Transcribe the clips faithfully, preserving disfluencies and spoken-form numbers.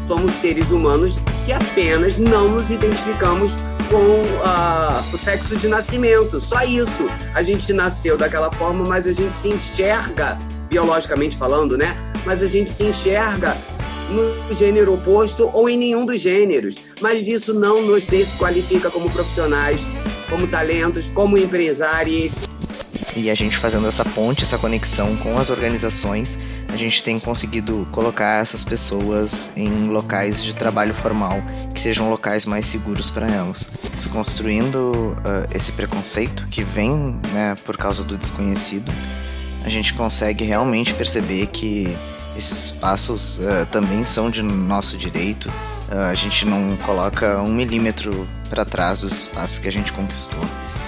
somos seres humanos que apenas não nos identificamos com uh, o sexo de nascimento. Só isso. A gente nasceu daquela forma, mas a gente se enxerga, biologicamente falando, né? Mas a gente se enxerga no gênero oposto ou em nenhum dos gêneros. Mas isso não nos desqualifica como profissionais, como talentos, como empresários. E a gente fazendo essa ponte, essa conexão com as organizações, a gente tem conseguido colocar essas pessoas em locais de trabalho formal, que sejam locais mais seguros para elas. Desconstruindo uh, esse preconceito que vem, né, por causa do desconhecido, a gente consegue realmente perceber que esses espaços uh, também são de nosso direito. Uh, a gente não coloca um milímetro para trás dos espaços que a gente conquistou.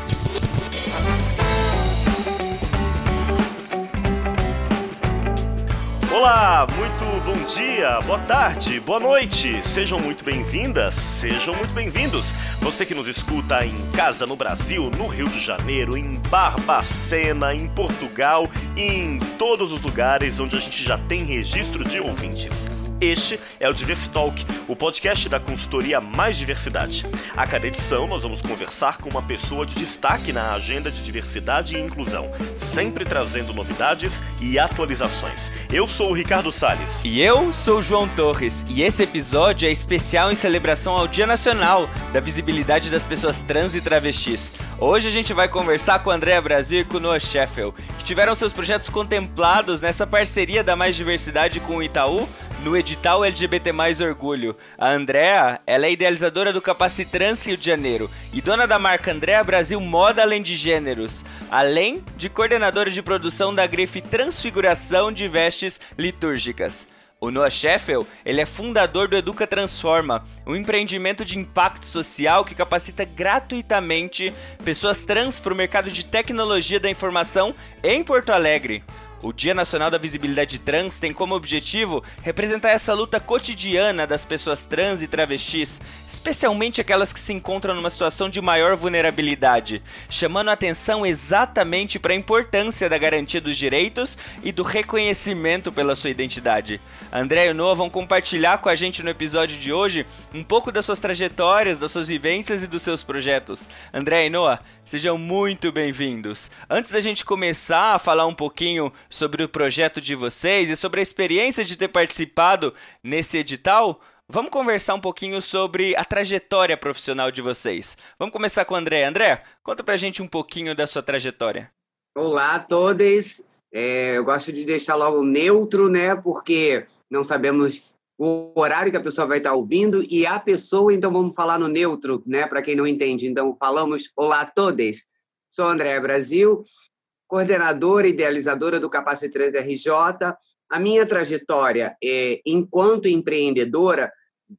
Olá, muito bom dia, boa tarde, boa noite, sejam muito bem-vindas, sejam muito bem-vindos. Você que nos escuta em casa no Brasil, no Rio de Janeiro, em Barbacena, em Portugal e em todos os lugares onde a gente já tem registro de ouvintes. Este é o Diversitalk, o podcast da consultoria Mais Diversidade. A cada edição nós vamos conversar com uma pessoa de destaque na agenda de diversidade e inclusão, sempre trazendo novidades e atualizações. Eu sou o Ricardo Salles. E eu sou o João Torres, e esse episódio é especial em celebração ao Dia Nacional da Visibilidade das Pessoas Trans e Travestis. Hoje a gente vai conversar com a Andrea Brasil e com o Noah Sheffield, que tiveram seus projetos contemplados nessa parceria da Mais Diversidade com o Itaú, no edital L G B T mais Orgulho. A Andrea, ela é idealizadora do Capacitrans Rio de Janeiro e dona da marca Andrea Brasil Moda Além de Gêneros, além de coordenadora de produção da grife Transfiguração de Vestes Litúrgicas. O Noah Sheffield, ele é fundador do Educa Transforma, um empreendimento de impacto social que capacita gratuitamente pessoas trans para o mercado de tecnologia da informação em Porto Alegre. O Dia Nacional da Visibilidade Trans tem como objetivo representar essa luta cotidiana das pessoas trans e travestis, especialmente aquelas que se encontram numa situação de maior vulnerabilidade, chamando a atenção exatamente para a importância da garantia dos direitos e do reconhecimento pela sua identidade. André e o Noah vão compartilhar com a gente no episódio de hoje um pouco das suas trajetórias, das suas vivências e dos seus projetos. André e Noah, sejam muito bem-vindos. Antes da gente começar a falar um pouquinho sobre o projeto de vocês e sobre a experiência de ter participado nesse edital, vamos conversar um pouquinho sobre a trajetória profissional de vocês. Vamos começar com o André. André, conta pra gente um pouquinho da sua trajetória. Olá a todos. É, eu gosto de deixar logo neutro, né? Porque não sabemos o horário que a pessoa vai estar ouvindo e a pessoa, então vamos falar no neutro, né? Para quem não entende. Então falamos olá a todos. Sou Andrea Brasil, coordenadora e idealizadora do Capacitrans R J. A minha trajetória, é, enquanto empreendedora,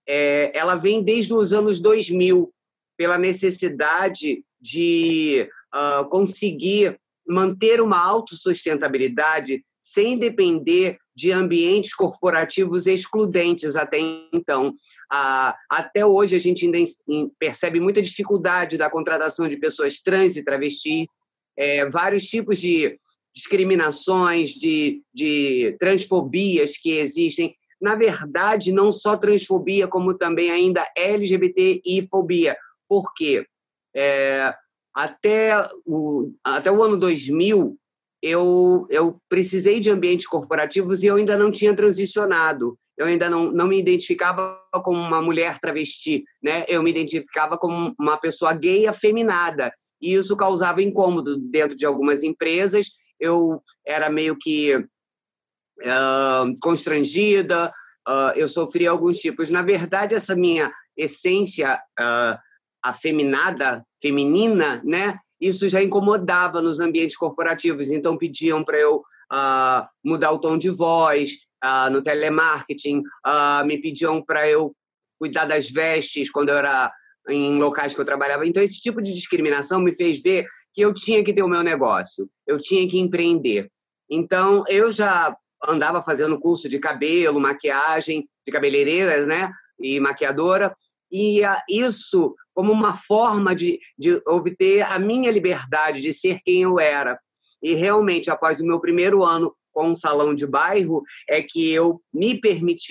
é, ela vem desde os anos dois mil, pela necessidade de uh, conseguir manter uma autossustentabilidade sem depender de ambientes corporativos excludentes até então. Ah, até hoje a gente ainda percebe muita dificuldade da contratação de pessoas trans e travestis, é, vários tipos de discriminações, de, de transfobias que existem. Na verdade, não só transfobia, como também ainda L G B T I-fobia. Por quê? É, Até o, até o ano dois mil, eu, eu precisei de ambientes corporativos e eu ainda não tinha transicionado. Eu ainda não, não me identificava como uma mulher travesti, né? Eu me identificava como uma pessoa gay afeminada. E isso causava incômodo dentro de algumas empresas. Eu era meio que uh, constrangida, uh, eu sofria alguns tipos. Na verdade, essa minha essência Uh, afeminada, feminina, né? Isso já incomodava nos ambientes corporativos, então pediam para eu uh, mudar o tom de voz uh, no telemarketing, uh, me pediam para eu cuidar das vestes quando eu era em locais que eu trabalhava. Então esse tipo de discriminação me fez ver que eu tinha que ter o meu negócio, eu tinha que empreender. Então eu já andava fazendo curso de cabelo, maquiagem, de cabeleireira, né? E maquiadora, e uh, isso como uma forma de, de obter a minha liberdade de ser quem eu era. E realmente, após o meu primeiro ano com um salão de bairro, é que eu me permiti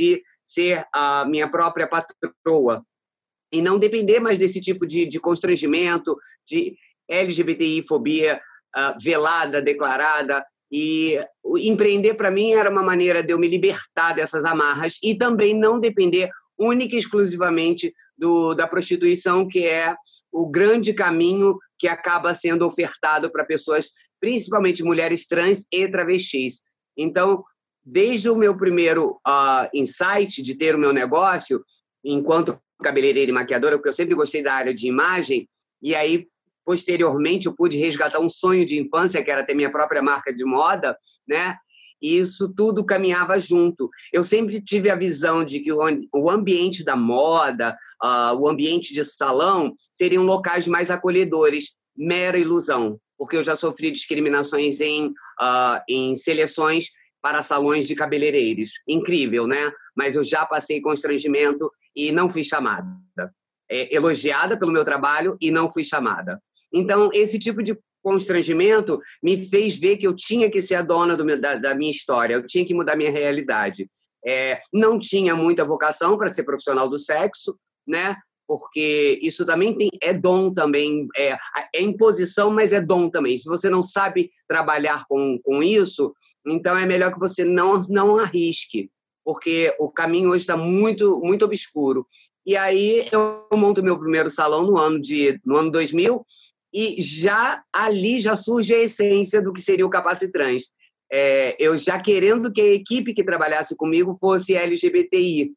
ser a minha própria patroa e não depender mais desse tipo de, de constrangimento, de LGBTI-fobia uh, velada, declarada. E empreender, para mim, era uma maneira de eu me libertar dessas amarras e também não depender única e exclusivamente do, da prostituição, que é o grande caminho que acaba sendo ofertado para pessoas, principalmente mulheres trans e travestis. Então, desde o meu primeiro uh, insight de ter o meu negócio, enquanto cabeleireira e maquiadora, porque eu sempre gostei da área de imagem, e aí, posteriormente, eu pude resgatar um sonho de infância, que era ter minha própria marca de moda, né? E isso tudo caminhava junto. Eu sempre tive a visão de que o ambiente da moda, uh, o ambiente de salão, seriam locais mais acolhedores, mera ilusão, porque eu já sofri discriminações em, uh, em seleções para salões de cabeleireiros. Incrível, né? Mas eu já passei constrangimento e não fui chamada. É, elogiada pelo meu trabalho e não fui chamada. Então, esse tipo de constrangimento me fez ver que eu tinha que ser a dona do meu, da, da minha história, eu tinha que mudar minha realidade. É, não tinha muita vocação para ser profissional do sexo, né? Porque isso também tem, é dom também, é, é imposição, mas é dom também. Se você não sabe trabalhar com, com isso, então é melhor que você não, não arrisque, porque o caminho hoje está muito, muito obscuro. E aí eu monto meu primeiro salão no ano, de, no ano dois mil, e já ali já surge a essência do que seria o Capacitrans. É, eu já querendo que a equipe que trabalhasse comigo fosse L G B T I,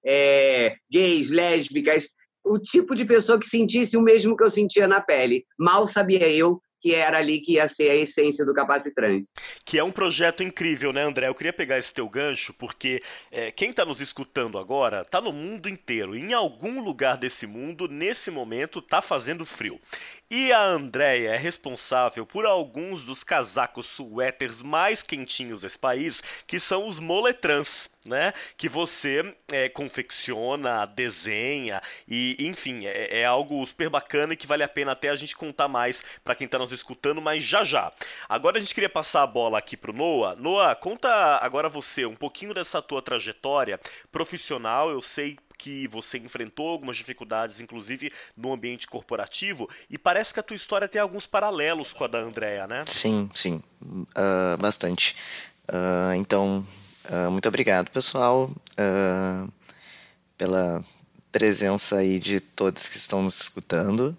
é, gays, lésbicas, o tipo de pessoa que sentisse o mesmo que eu sentia na pele. Mal sabia eu que era ali que ia ser a essência do Capacitrans. Que é um projeto incrível, né, André? Eu queria pegar esse teu gancho, porque é, quem está nos escutando agora está no mundo inteiro. Em algum lugar desse mundo, nesse momento, está fazendo frio. E a Andréia é responsável por alguns dos casacos suéteres mais quentinhos desse país, que são os moletrans, né? Que você é, confecciona, desenha e, enfim, é, é algo super bacana e que vale a pena até a gente contar mais para quem está nos escutando, mas já já. Agora a gente queria passar a bola aqui pro Noah. Noah, conta agora você um pouquinho dessa tua trajetória profissional. Eu sei que você enfrentou algumas dificuldades, inclusive no ambiente corporativo, e parece que a tua história tem alguns paralelos com a da Andréia, né? Sim, sim, uh, bastante. Uh, então, uh, muito obrigado, pessoal, uh, pela presença aí de todos que estão nos escutando.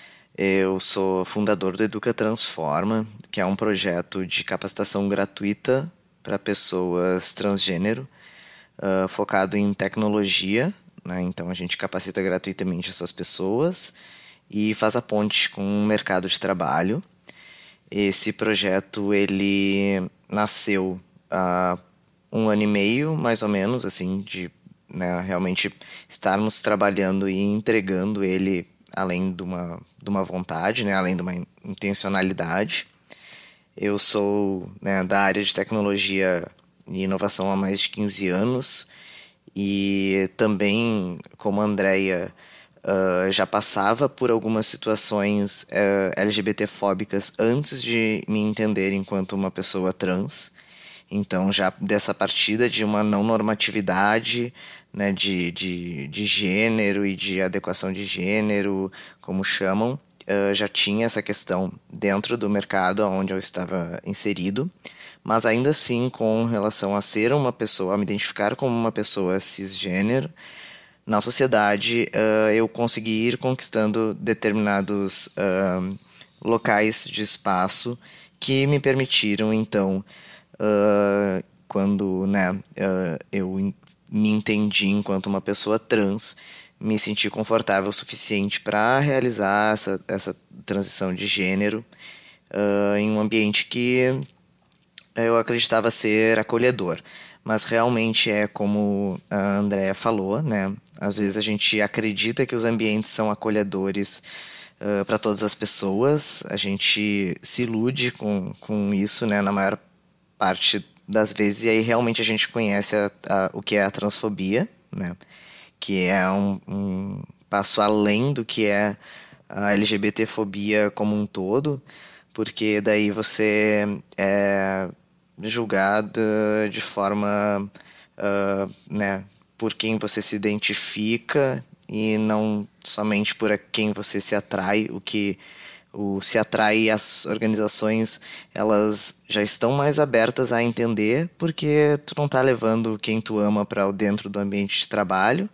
Eu sou fundador do Educa Transforma, que é um projeto de capacitação gratuita para pessoas transgênero, uh, focado em tecnologia. Né? Então a gente capacita gratuitamente essas pessoas e faz a ponte com o mercado de trabalho. Esse projeto ele nasceu há um ano e meio, mais ou menos, assim, de né, realmente estarmos trabalhando e entregando ele além de uma, de uma vontade, né, além de uma intencionalidade. Eu sou né, da área de tecnologia e inovação há mais de quinze anos. E também, como a Andréia uh, já passava por algumas situações uh, LGBTfóbicas antes de me entender enquanto uma pessoa trans. Então, já dessa partida de uma não normatividade, né, de, de, de gênero e de adequação de gênero, como chamam, uh, já tinha essa questão dentro do mercado onde eu estava inserido. Mas ainda assim, com relação a ser uma pessoa, a me identificar como uma pessoa cisgênero, na sociedade uh, eu consegui ir conquistando determinados uh, locais de espaço que me permitiram, então, uh, quando né, uh, eu me entendi enquanto uma pessoa trans, me senti confortável o suficiente para realizar essa, essa transição de gênero uh, em um ambiente que eu acreditava ser acolhedor, mas realmente é como a Andréia falou, né? Às vezes a gente acredita que os ambientes são acolhedores uh, para todas as pessoas, a gente se ilude com, com isso, né? Na maior parte das vezes, e aí realmente a gente conhece a, a, o que é a transfobia, né? Que é um, um passo além do que é a LGBTfobia como um todo, porque daí você é julgada de forma uh, né, por quem você se identifica e não somente por quem você se atrai. O que o se atrai, as organizações, elas já estão mais abertas a entender, porque tu não está levando quem tu ama para dentro do ambiente de trabalho.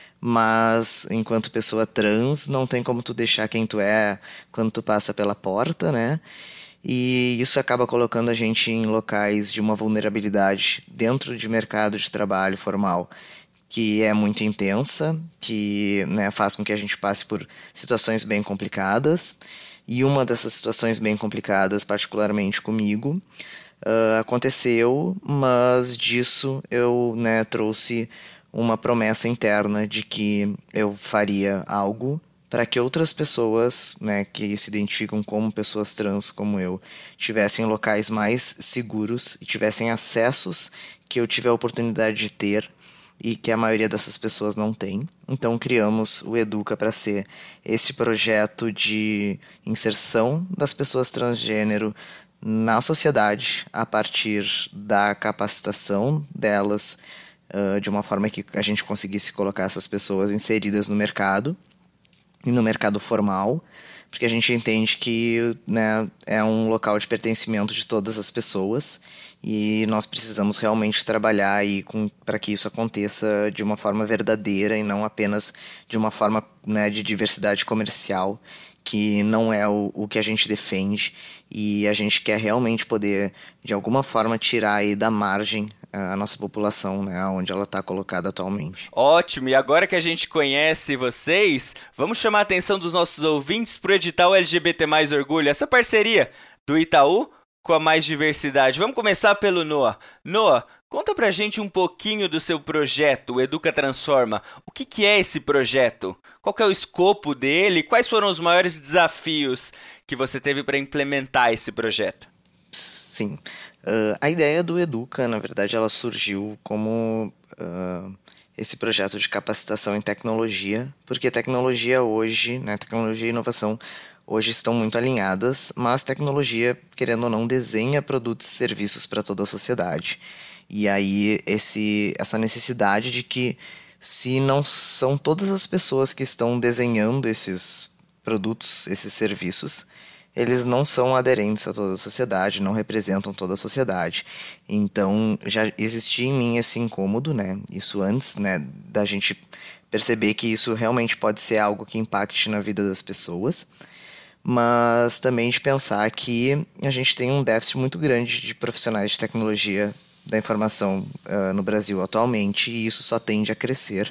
Mas enquanto pessoa trans, não tem como tu deixar quem tu é quando tu passa pela porta, né? E isso acaba colocando a gente em locais de uma vulnerabilidade dentro de mercado de trabalho formal, que é muito intensa, que, né, faz com que a gente passe por situações bem complicadas. E uma dessas situações bem complicadas, particularmente comigo, uh, aconteceu, mas disso eu, né, trouxe uma promessa interna de que eu faria algo para que outras pessoas, né, que se identificam como pessoas trans como eu, tivessem locais mais seguros e tivessem acessos que eu tive a oportunidade de ter e que a maioria dessas pessoas não tem. Então criamos o Educa para ser esse projeto de inserção das pessoas transgênero na sociedade a partir da capacitação delas, Uh, de uma forma que a gente conseguisse colocar essas pessoas inseridas no mercado, e no mercado formal, porque a gente entende que, né, é um local de pertencimento de todas as pessoas, e nós precisamos realmente trabalhar para que isso aconteça de uma forma verdadeira e não apenas de uma forma, né, de diversidade comercial, que não é o, o que a gente defende, e a gente quer realmente poder, de alguma forma, tirar aí da margem a nossa população, né, onde ela está colocada atualmente. Ótimo, e agora que a gente conhece vocês, vamos chamar a atenção dos nossos ouvintes para o edital L G B T mais Orgulho, essa parceria do Itaú com a Mais Diversidade. Vamos começar pelo Noah. Noah, conta pra gente um pouquinho do seu projeto, o Educa Transforma. O que, que é esse projeto? Qual que é o escopo dele? Quais foram os maiores desafios que você teve para implementar esse projeto? Sim. Uh, a ideia do Educa, na verdade, ela surgiu como uh, esse projeto de capacitação em tecnologia, porque tecnologia hoje, né, tecnologia e inovação hoje estão muito alinhadas, mas tecnologia, querendo ou não, desenha produtos e serviços para toda a sociedade. E aí esse, essa necessidade de que, se não são todas as pessoas que estão desenhando esses produtos, esses serviços, eles não são aderentes a toda a sociedade, não representam toda a sociedade. Então, já existia em mim esse incômodo, né? Isso antes, né, da gente perceber que isso realmente pode ser algo que impacte na vida das pessoas, mas também de pensar que a gente tem um déficit muito grande de profissionais de tecnologia da informação uh, no Brasil atualmente, e isso só tende a crescer.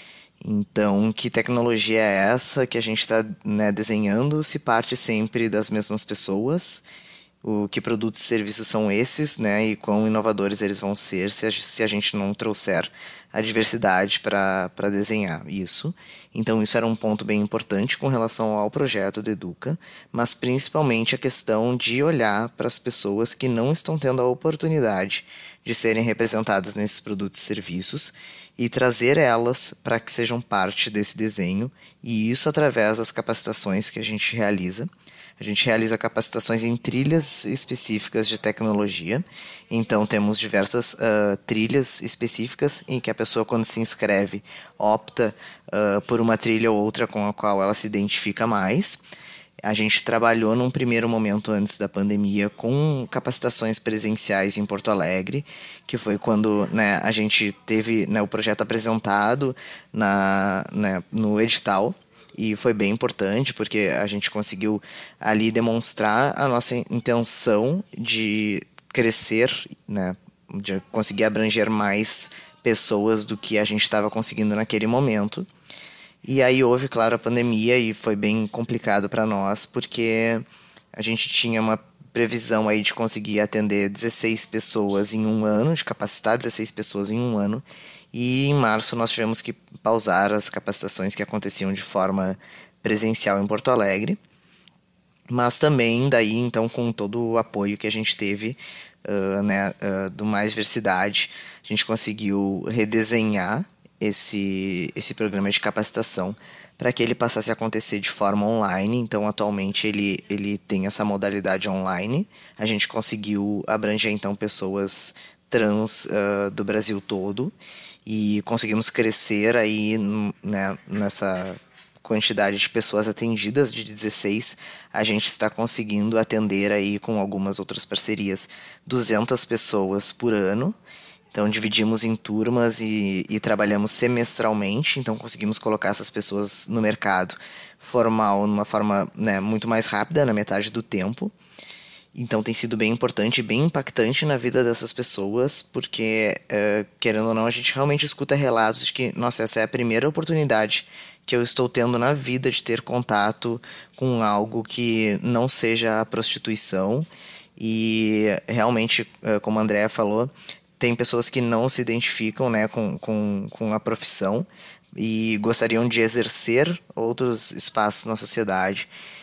Então, que tecnologia é essa que a gente está, né, desenhando, se parte sempre das mesmas pessoas? O que produtos e serviços são esses, né, e quão inovadores eles vão ser se a, se a gente não trouxer a diversidade para desenhar isso. Então, isso era um ponto bem importante com relação ao projeto do Educa, mas principalmente a questão de olhar para as pessoas que não estão tendo a oportunidade de serem representadas nesses produtos e serviços, e trazer elas para que sejam parte desse desenho, e isso através das capacitações que a gente realiza. A gente realiza capacitações em trilhas específicas de tecnologia, então temos diversas uh, trilhas específicas em que a pessoa, quando se inscreve, opta uh, por uma trilha ou outra com a qual ela se identifica mais. A gente trabalhou num primeiro momento antes da pandemia com capacitações presenciais em Porto Alegre, que foi quando, né, a gente teve, né, o projeto apresentado na, né, no edital, e foi bem importante porque a gente conseguiu ali demonstrar a nossa intenção de crescer, né, de conseguir abranger mais pessoas do que a gente estava conseguindo naquele momento. E aí houve, claro, a pandemia, e foi bem complicado para nós, porque a gente tinha uma previsão aí de conseguir atender dezesseis pessoas em um ano, de capacitar dezesseis pessoas em um ano, e em março nós tivemos que pausar as capacitações que aconteciam de forma presencial em Porto Alegre, mas também daí, então, com todo o apoio que a gente teve, uh, né, uh, do Mais Diversidade, a gente conseguiu redesenhar esse, esse programa de capacitação para que ele passasse a acontecer de forma online. Então, atualmente, ele, ele tem essa modalidade online. A gente conseguiu abranger, então, pessoas trans uh, do Brasil todo. e conseguimos crescer aí, né, nessa quantidade de pessoas atendidas de dezesseis, a gente está conseguindo atender aí com algumas outras parcerias duzentas pessoas por ano. Então dividimos em turmas e, e trabalhamos semestralmente, então conseguimos colocar essas pessoas no mercado formal de uma forma, né, muito mais rápida, na metade do tempo. Então tem sido bem importante, bem impactante na vida dessas pessoas, porque, uh, querendo ou não, a gente realmente escuta relatos de que, nossa, essa é a primeira oportunidade que eu estou tendo na vida de ter contato com algo que não seja a prostituição. E realmente, uh, como a Andrea falou, tem pessoas que não se identificam, né, com, com, com a profissão e gostariam de exercer outros espaços na sociedade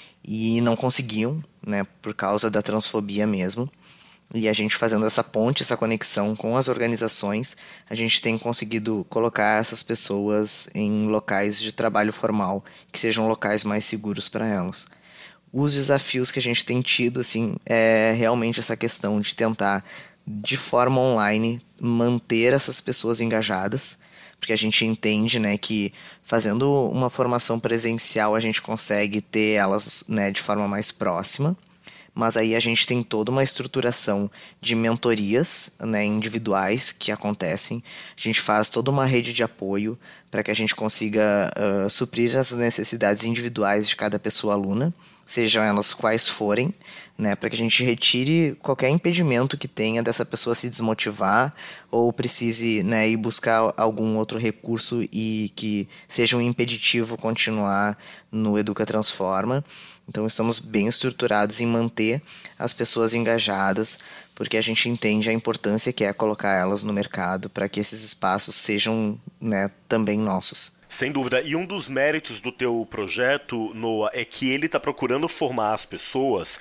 e não conseguiam, né, por causa da transfobia mesmo. E a gente fazendo essa ponte, essa conexão com as organizações, a gente tem conseguido colocar essas pessoas em locais de trabalho formal, que sejam locais mais seguros para elas. Os desafios que a gente tem tido, assim, é realmente essa questão de tentar, de forma online, manter essas pessoas engajadas, porque a gente entende, né, que fazendo uma formação presencial a gente consegue ter elas, né, de forma mais próxima, mas aí a gente tem toda uma estruturação de mentorias, né, individuais que acontecem. A gente faz toda uma rede de apoio para que a gente consiga uh, suprir as necessidades individuais de cada pessoa aluna, sejam elas quais forem, né, para que a gente retire qualquer impedimento que tenha dessa pessoa se desmotivar ou precise, né, ir buscar algum outro recurso e que seja um impeditivo continuar no Educa Transforma. Então estamos bem estruturados em manter as pessoas engajadas, porque a gente entende a importância que é colocar elas no mercado para que esses espaços sejam, né, também nossos. Sem dúvida. E um dos méritos do teu projeto, Noah, é que ele está procurando formar as pessoas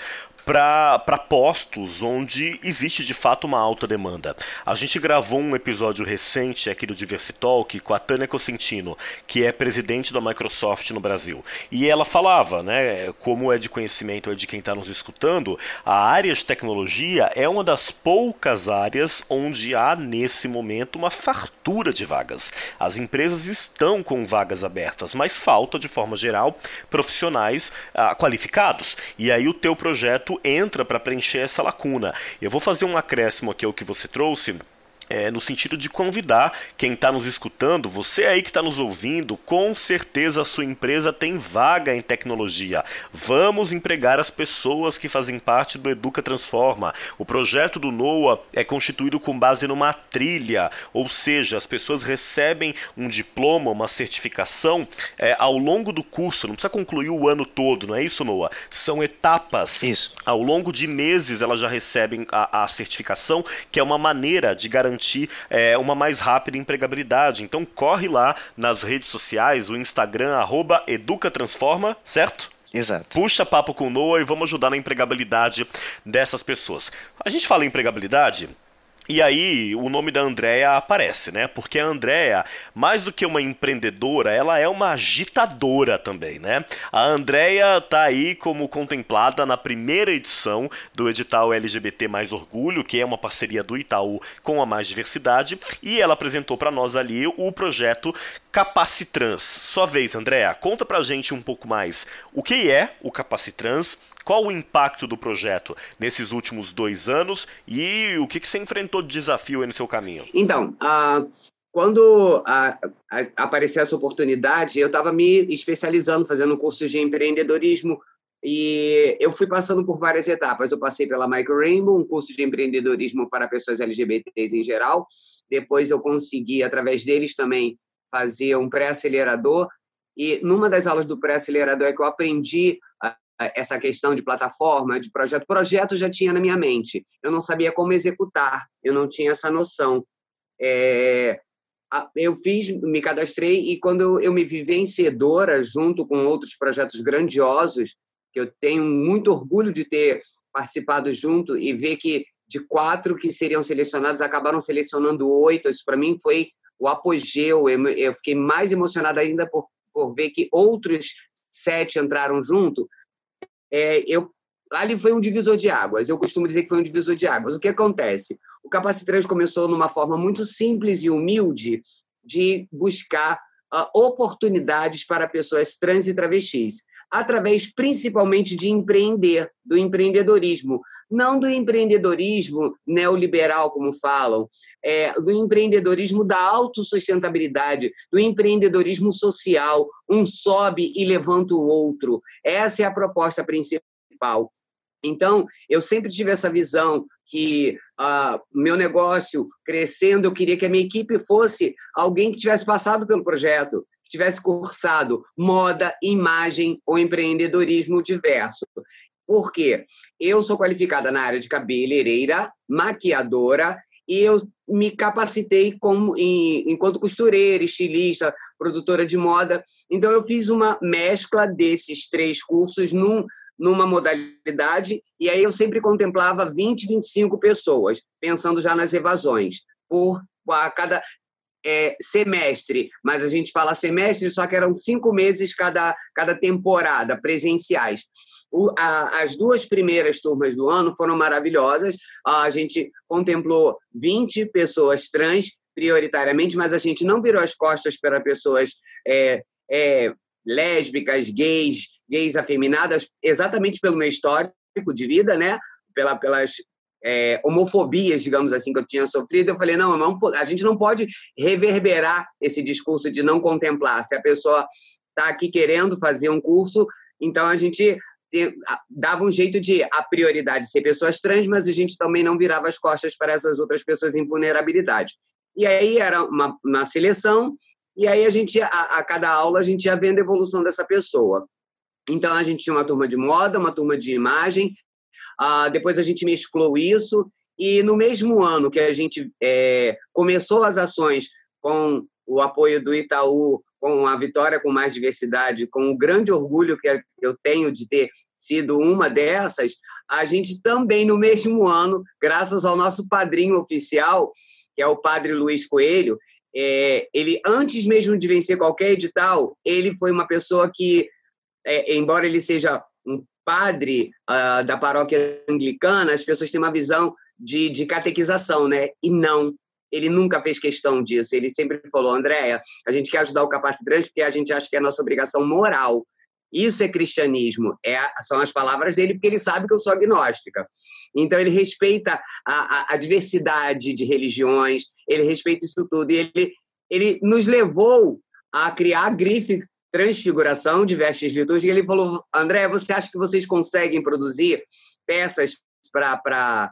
para postos onde existe de fato uma alta demanda. A gente gravou um episódio recente aqui do Diversitalk com a Tânia Cosentino, que é presidente da Microsoft no Brasil. E ela falava, né, como é de conhecimento é de quem está nos escutando, a área de tecnologia é uma das poucas áreas onde há nesse momento uma fartura de vagas. As empresas estão com vagas abertas, mas falta, de forma geral, profissionais ah, qualificados. E aí o teu projeto entra para preencher essa lacuna. Eu vou fazer um acréscimo aqui ao que você trouxe, É, no sentido de convidar quem está nos escutando, você aí que está nos ouvindo, com certeza a sua empresa tem vaga em tecnologia. Vamos empregar as pessoas que fazem parte do Educa Transforma. O projeto do Noah é constituído com base numa trilha, ou seja, as pessoas recebem um diploma, uma certificação é, ao longo do curso, não precisa concluir o ano todo, não é isso, Noah? São etapas. Isso. Ao longo de meses elas já recebem a, a certificação, que é uma maneira de garantir É, uma mais rápida empregabilidade. Então corre lá nas redes sociais, o Instagram, arroba EducaTransforma, certo? Exato. Puxa papo com o Noah e vamos ajudar na empregabilidade dessas pessoas. A gente fala em empregabilidade, e aí o nome da Andrea aparece, né? Porque a Andrea, mais do que uma empreendedora, ela é uma agitadora também, né? A Andrea tá aí como contemplada na primeira edição do edital L G B T mais Orgulho, que é uma parceria do Itaú com a Mais Diversidade, e ela apresentou para nós ali o projeto Capacitrans. Sua vez, Andrea, conta pra gente um pouco mais o que é o Capacitrans, qual o impacto do projeto nesses últimos dois anos e o que, que você enfrentou de desafio aí no seu caminho? Então, uh, quando uh, uh, apareceu essa oportunidade, eu estava me especializando, fazendo cursos de empreendedorismo, e eu fui passando por várias etapas. Eu passei pela Micro Rainbow, um curso de empreendedorismo para pessoas L G B T s em geral. Depois eu consegui, através deles também, fazer um pré-acelerador, e numa das aulas do pré-acelerador é que eu aprendi a essa questão de plataforma, de projeto. Projeto já tinha na minha mente, eu não sabia como executar, eu não tinha essa noção. É, eu fiz, me cadastrei, e quando eu me vi vencedora, junto com outros projetos grandiosos, que eu tenho muito orgulho de ter participado junto, e ver que de quatro que seriam selecionados, acabaram selecionando oito, isso para mim foi o apogeu. Eu, eu fiquei mais emocionada ainda por, por ver que outros sete entraram junto. É, eu, ali foi um divisor de águas, eu costumo dizer que foi um divisor de águas. O que acontece? O Capacitrans começou numa forma muito simples e humilde, de buscar uh, oportunidades para pessoas trans e travestis, através principalmente de empreender, do empreendedorismo, não do empreendedorismo neoliberal, como falam, é, do empreendedorismo da autossustentabilidade, do empreendedorismo social, um sobe e levanta o outro. Essa é a proposta principal. Então, eu sempre tive essa visão que uh, meu negócio crescendo, eu queria que a minha equipe fosse alguém que tivesse passado pelo projeto, que tivesse cursado moda, imagem ou empreendedorismo diverso. Por quê? Eu sou qualificada na área de cabeleireira, maquiadora, e eu me capacitei como, em, enquanto costureira, estilista, produtora de moda. Então, eu fiz uma mescla desses três cursos num, numa modalidade, e aí eu sempre contemplava vinte, vinte e cinco pessoas, pensando já nas evasões, por a cada é, semestre. Mas a gente fala semestre, só que eram cinco meses cada, cada temporada, presenciais. O, a, as duas primeiras turmas do ano foram maravilhosas. A gente contemplou vinte pessoas trans, prioritariamente, mas a gente não virou as costas para pessoas é, é, lésbicas, gays, gays afeminadas, exatamente pelo meu histórico de vida, né? Pela, pelas é, homofobias, digamos assim, que eu tinha sofrido. Eu falei, não, não, a gente não pode reverberar esse discurso de não contemplar. Se a pessoa está aqui querendo fazer um curso, então a gente dava um jeito de a prioridade ser pessoas trans, mas a gente também não virava as costas para essas outras pessoas em vulnerabilidade. E aí era uma, uma seleção, e aí a gente, a, a cada aula, a gente ia vendo a evolução dessa pessoa. Então, a gente tinha uma turma de moda, uma turma de imagem, uh, depois a gente mesclou isso, e no mesmo ano que a gente é, começou as ações com o apoio do Itaú, com a Vitória com Mais Diversidade, com o grande orgulho que eu tenho de ter sido uma dessas, a gente também, no mesmo ano, graças ao nosso padrinho oficial, que é o Padre Luiz Coelho, é, ele, antes mesmo de vencer qualquer edital, ele foi uma pessoa que, é, embora ele seja um padre uh, da paróquia anglicana, as pessoas têm uma visão de, de catequização, né? E não. Ele nunca fez questão disso. Ele sempre falou, Andréia, a gente quer ajudar o Capacitrans porque a gente acha que é a nossa obrigação moral. Isso é cristianismo. É, são as palavras dele, porque ele sabe que eu sou agnóstica. Então, ele respeita a, a, a diversidade de religiões, ele respeita isso tudo. E ele, ele nos levou a criar a grife Transfiguração de Vestes Litúrgicas. Ele falou, André, você acha que vocês conseguem produzir peças para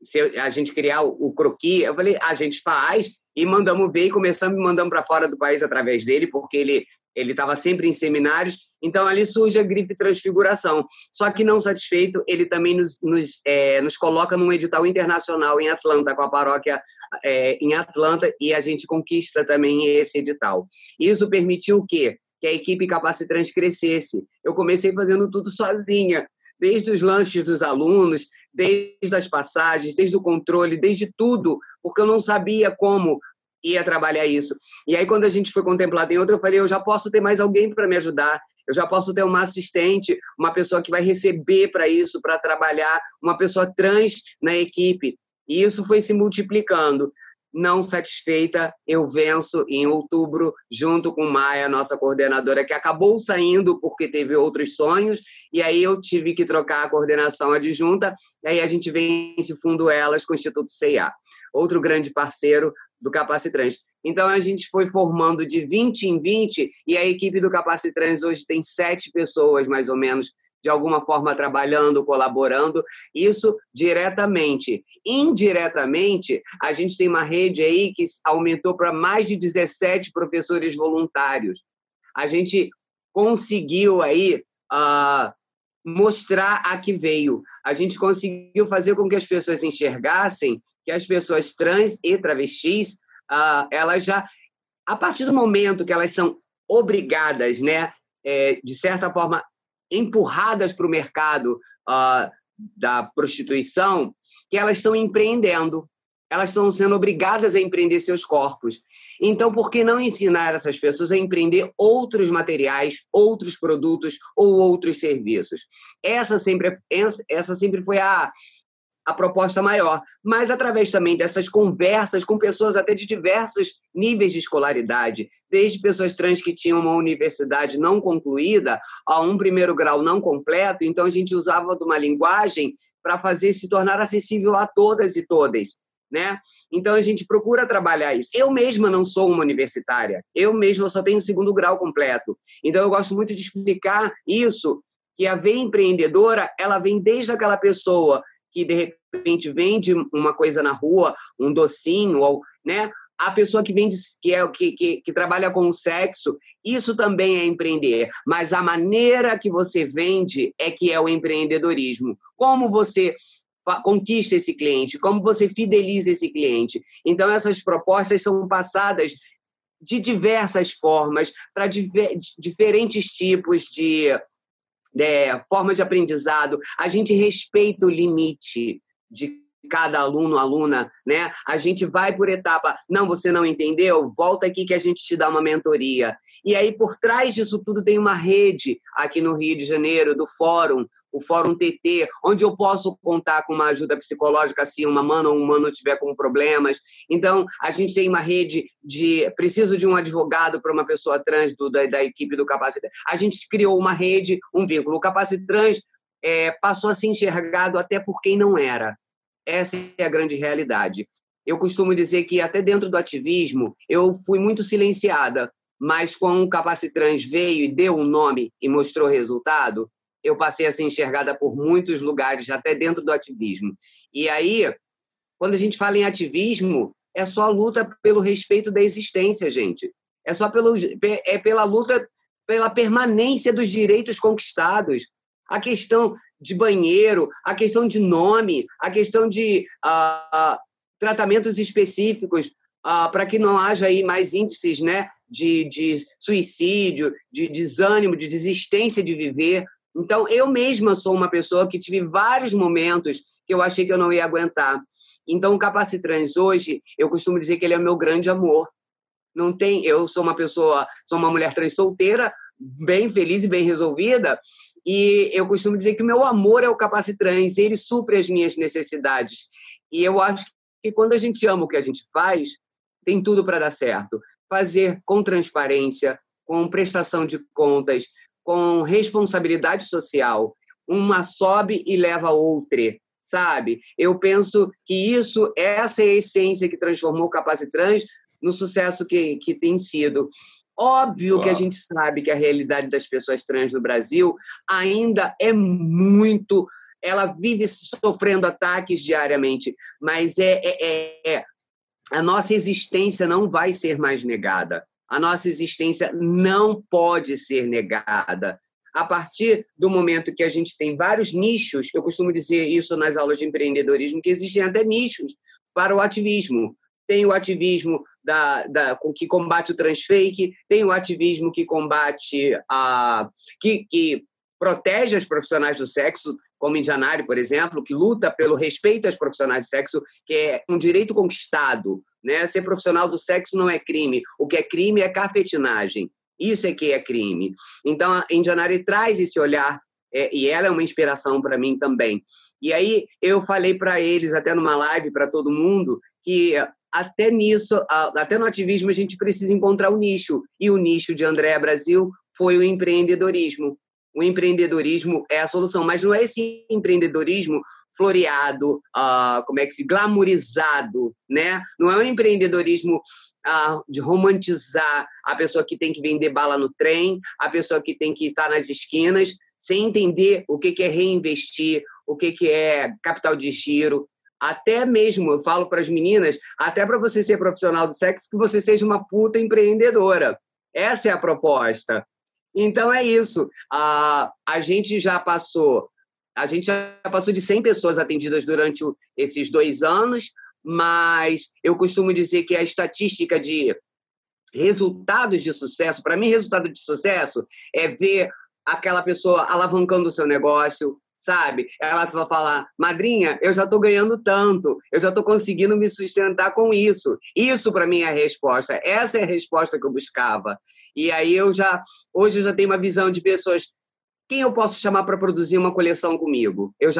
a gente criar o, o croquis? Eu falei, a gente faz, e mandamos ver, e começamos e mandamos para fora do país através dele, porque ele ele estava sempre em seminários, então ali surge a grife Transfiguração. Só que não satisfeito, ele também nos, nos, é, nos coloca num edital internacional em Atlanta, com a paróquia é, em Atlanta, e a gente conquista também esse edital. Isso permitiu o quê? Que a equipe Capacitrans crescesse. Eu comecei fazendo tudo sozinha, desde os lanches dos alunos, desde as passagens, desde o controle, desde tudo, porque eu não sabia como ia trabalhar isso. E aí, quando a gente foi contemplado em outra, eu falei, eu já posso ter mais alguém para me ajudar, eu já posso ter uma assistente, uma pessoa que vai receber para isso, para trabalhar, uma pessoa trans na equipe. E isso foi se multiplicando. Não satisfeita, eu venço em outubro, junto com Maia, nossa coordenadora, que acabou saindo porque teve outros sonhos, e aí eu tive que trocar a coordenação adjunta, e aí a gente vence Fundo Elas com o Instituto C e A, outro grande parceiro do Capacitrans. Então, a gente foi formando de vinte em vinte, e a equipe do Capacitrans hoje tem sete pessoas, mais ou menos, de alguma forma trabalhando, colaborando, isso diretamente. Indiretamente, a gente tem uma rede aí que aumentou para mais de dezessete professores voluntários. A gente conseguiu aí uh, mostrar a que veio. A gente conseguiu fazer com que as pessoas enxergassem que as pessoas trans e travestis, uh, elas já, a partir do momento que elas são obrigadas, né, é, de certa forma, empurradas para o mercado uh, da prostituição, que elas estão empreendendo, elas estão sendo obrigadas a empreender seus corpos. Então, por que não ensinar essas pessoas a empreender outros materiais, outros produtos ou outros serviços? Essa sempre, essa sempre foi a, a proposta maior, mas através também dessas conversas com pessoas até de diversos níveis de escolaridade, desde pessoas trans que tinham uma universidade não concluída a um primeiro grau não completo, então a gente usava de uma linguagem para fazer se tornar acessível a todas e todas, né? Então a gente procura trabalhar isso. Eu mesma não sou uma universitária, eu mesma só tenho segundo grau completo, então eu gosto muito de explicar isso, que a veia empreendedora, ela vem desde aquela pessoa que, de repente, vende uma coisa na rua, um docinho, ou, né? A pessoa que vende, que, é, que, que, que trabalha com o sexo, isso também é empreender. Mas a maneira que você vende é que é o empreendedorismo. Como você conquista esse cliente, como você fideliza esse cliente. Então, essas propostas são passadas de diversas formas, para diver, diferentes tipos de... É, forma de aprendizado, a gente respeita o limite de cada aluno, aluna, né? A gente vai por etapa. Não, você não entendeu? Volta aqui que a gente te dá uma mentoria. E aí, por trás disso tudo, tem uma rede aqui no Rio de Janeiro, do Fórum, o Fórum T T, onde eu posso contar com uma ajuda psicológica se uma mano ou um mano tiver com problemas. Então, a gente tem uma rede de... Preciso de um advogado para uma pessoa trans do, da, da equipe do Capacitrans. A gente criou uma rede, um vínculo. O Capacitrans é, passou a ser enxergado até por quem não era. Essa é a grande realidade. Eu costumo dizer que até dentro do ativismo eu fui muito silenciada, mas quando o Capacitrans veio e deu um nome e mostrou resultado, eu passei a ser enxergada por muitos lugares, até dentro do ativismo. E aí, quando a gente fala em ativismo, é só a luta pelo respeito da existência, gente. É só pelo, é pela luta pela permanência dos direitos conquistados. A questão de banheiro, a questão de nome, a questão de uh, tratamentos específicos uh, para que não haja aí mais índices, né, de, de suicídio, de desânimo, de desistência de viver. Então, eu mesma sou uma pessoa que tive vários momentos que eu achei que eu não ia aguentar. Então, o Capacitrans hoje, eu costumo dizer que ele é o meu grande amor. Não tem, eu sou uma pessoa, sou uma mulher trans solteira, bem feliz e bem resolvida, e eu costumo dizer que o meu amor é o Capacitrans, ele supre as minhas necessidades. E eu acho que quando a gente ama o que a gente faz, tem tudo para dar certo. Fazer com transparência, com prestação de contas, com responsabilidade social. Uma sobe e leva a outra, sabe? Eu penso que isso, essa é a essência que transformou o Capacitrans no sucesso que, que tem sido. Óbvio Uau. Que a gente sabe que a realidade das pessoas trans no Brasil ainda é muito... Ela vive sofrendo ataques diariamente, mas é, é, é, a nossa existência não vai ser mais negada. A nossa existência não pode ser negada. A partir do momento que a gente tem vários nichos, eu costumo dizer isso nas aulas de empreendedorismo, que existem até nichos para o ativismo. Tem o ativismo da, da, que combate o transfake, tem o ativismo que combate a... que, que protege as profissionais do sexo, como Indianário, por exemplo, que luta pelo respeito às profissionais do sexo, que é um direito conquistado, né? Ser profissional do sexo não é crime. O que é crime é cafetinagem. Isso é que é crime. Então, a Indianário traz esse olhar, é, e ela é uma inspiração para mim também. E aí, eu falei para eles, até numa live, para todo mundo, que... Até nisso, até no ativismo, a gente precisa encontrar o nicho. E o nicho de Andréa Brasil foi o empreendedorismo. O empreendedorismo é a solução, mas não é esse empreendedorismo floreado, uh, como é que se glamourizado, né? Não é um empreendedorismo uh, de romantizar a pessoa que tem que vender bala no trem, a pessoa que tem que estar nas esquinas, sem entender o que é reinvestir, o que é capital de giro. Até mesmo, eu falo para as meninas, até para você ser profissional do sexo, que você seja uma puta empreendedora. Essa é a proposta. Então, é isso. A, a gente já passou, a gente já passou de cem pessoas atendidas durante o, esses dois anos, mas eu costumo dizer que a estatística de resultados de sucesso, para mim, resultado de sucesso é ver aquela pessoa alavancando o seu negócio, sabe? Ela vai falar, madrinha, eu já estou ganhando tanto, eu já estou conseguindo me sustentar com isso. Isso, para mim, é a resposta. Essa é a resposta que eu buscava. E aí, eu já, hoje, eu já tenho uma visão de pessoas, quem eu posso chamar para produzir uma coleção comigo? Eu já